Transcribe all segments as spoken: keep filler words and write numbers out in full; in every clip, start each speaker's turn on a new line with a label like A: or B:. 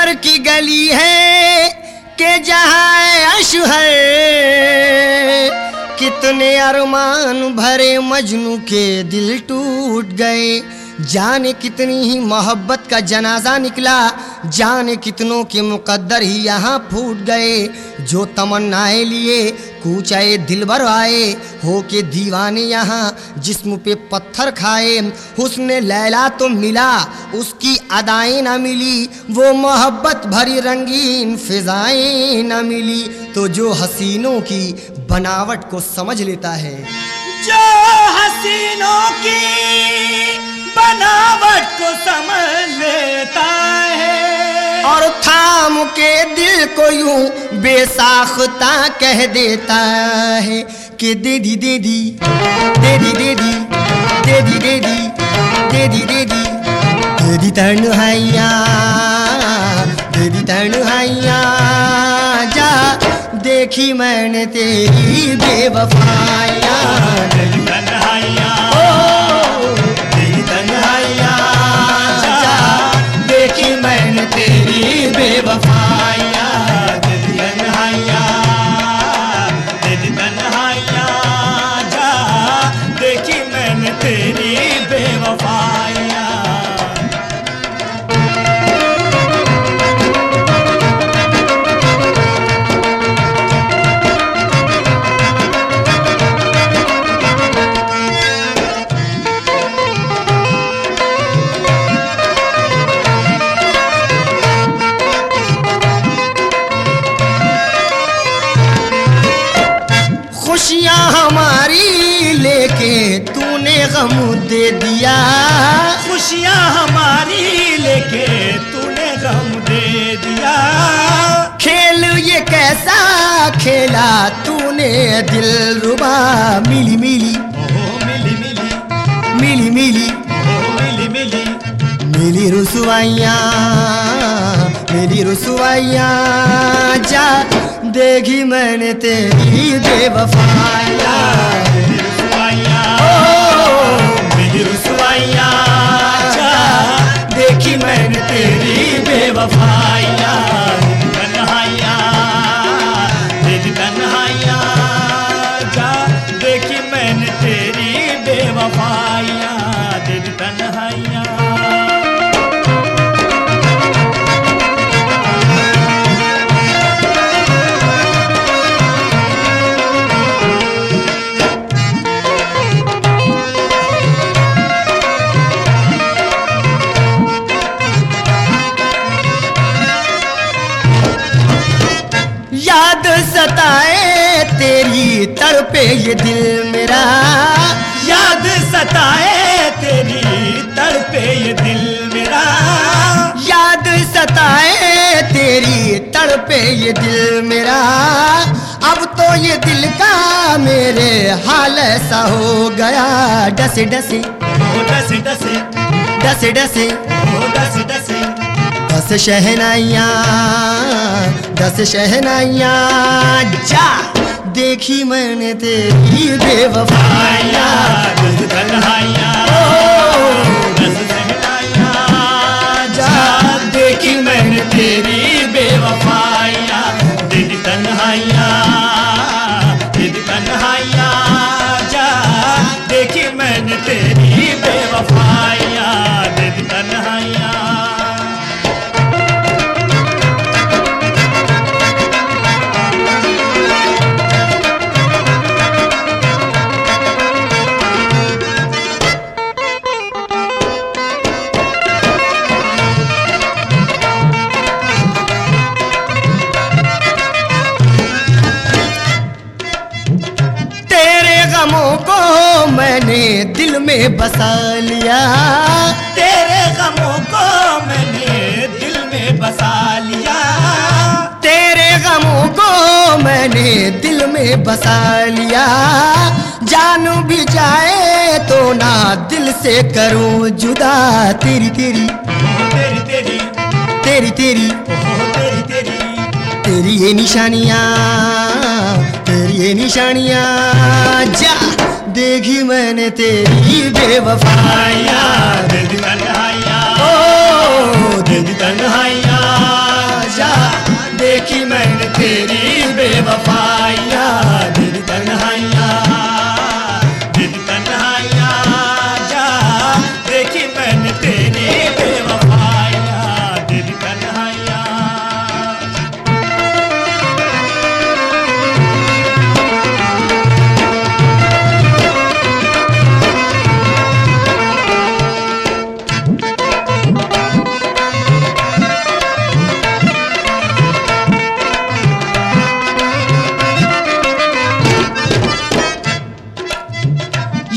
A: दिलबर की गली है कि जहाँ अशहर, कितने अरमान भरे मजनू के दिल टूट गए। जाने कितनी ही मोहब्बत का जनाजा निकला, जाने कितनों के मुकद्दर ही यहाँ फूट गए। जो तमन्नाएं लिए कूच आए दिलबर आए, हो के दीवाने यहाँ जिस्म पे पत्थर खाए। हुस्न लैला तो मिला उसकी अदाएं न मिली, वो मोहब्बत भरी रंगीन फिजाएं न मिली। तो जो हसीनों की बनावट को समझ लेता है,
B: जो हसीनों की बनावट को समझ लेता है,
A: और थाम के दिल को यूं बेसाख्ता कह देता है कि दे दी दे दी दे दी दे दी दे दी दे दी दे दी दे दी दे दी तन्हाइयाँ, दे दी तन्हाइयाँ। जा देखी मैंने तेरी बेवफाइयाँ,
B: दे दी तन्हाइयाँ,
A: देखी मैंने तेरी बेवफाइयाँ।
B: दे दी तन्हाइयाँ, दे दी तन्हाइयाँ। जा देखी मैंने तेरी बेवफाइयाँ।
A: खुशियाँ हमारी लेके तूने गम दे दिया,
B: खुशियाँ हमारी लेके तूने गम दे दिया।
A: खेल ये कैसा खेला तूने दिल रुबा। मिली मिली
B: ओहो मिली मिली,
A: मिली मिली
B: ओहो मिली मिली,
A: मिली रुसवाइयाँ, मेरी रुसवाइयाँ। जा देखी मैंने तेरी बेवफाइयाँ,
B: मेरी रुसवाइयाँ,
A: ओ
B: मेरी रुसवाइयाँ। जा
A: देखी मैंने तेरी बेवफाइयाँ।
B: तन्हाइयाँ, तेरी तन्हाइयाँ। जा देखी मैंने तेरी बेवफाइयाँ, तेरी तन्हाइयाँ।
A: याद सताए तेरी तड़पे ये दिल मेरा,
B: याद सताए तेरी तड़पे ये दिल मेरा।
A: याद सताए तेरी तड़पे ये दिल मेरा। अब तो ये दिल का मेरे हाल ऐसा हो गया, डसे डसे
B: ओ डसे डसे,
A: डसे डसे
B: ओ डसे डसे,
A: दस शहनाइयाँ, दस शहनाइयाँ। जा देखी मैंने तेरी बेवफाइयाँ,
B: दस तन्हाइयाँ, दस शहनाइयाँ।
A: जा देखी मैंने तेरी बेवफाइयाँ।
B: दे दी तन्हाइयाँ, दे दी तन्हाइयाँ। जा देखी मैंने तेरी बेवफाइयाँ, दे दी तन्हाइयाँ।
A: गमों को मैंने दिल में बसा लिया,
B: तेरे गमों को मैंने दिल में बसा लिया।
A: तेरे गमों को मैंने दिल में बसा लिया। जान भी जाए तो ना दिल से करूं जुदा, तेरी तेरी
B: ओ तेरी तेरी,
A: तेरी तेरी
B: ओ तेरी तेरी,
A: तेरी ये निशानियाँ, तेरी ये निशानियाँ। जा देखी मैंने तेरी बेवफाइयाँ,
B: दे दी तन्हाइयाँ,
A: ओ
B: दे दी तन्हाइयाँ।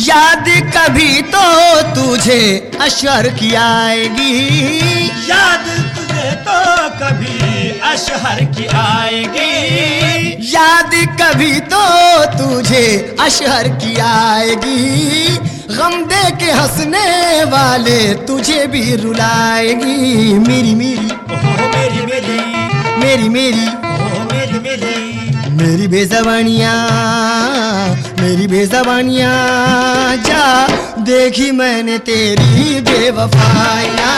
A: याद कभी तो तुझे अशर की आएगी,
B: याद तुझे तो कभी अशहर की आएगी,
A: याद कभी तो तुझे अशहर की आएगी, गम दे के हंसने वाले तुझे भी रुलाएगी। मेरी मेरी
B: ओ मेरी मेरी
A: मेरी मेरी
B: ओ मेरी मेरी
A: मेरी बेज़बानियाँ मेरी बेज़बानियाँ जा देखी मैंने तेरी बेवफाइयाँ,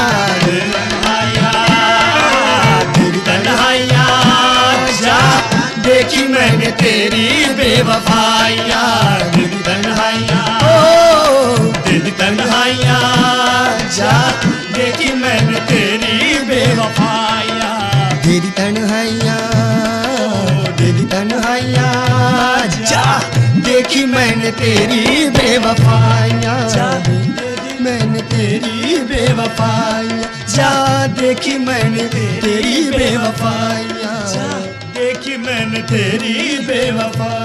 B: तेरी तन्हाइयाँ जा
A: देखी मैंने तेरी बेवफाइयाँ,
B: तेरी तन्हाइयाँ
A: ओ
B: तेरी तन्हाइयाँ जा देखी मैंने तेरी बेवफाइयाँ,
A: तेरी तन्हाइयाँ तेरी तन्हाइयाँ जा देखी मैंने तेरी बेवफाइयाँ, मैंने तेरी बेवफाइयाँ जा देखी मैंने तेरी बेवफाइयाँ,
B: देखी मैंने तेरी बेवफा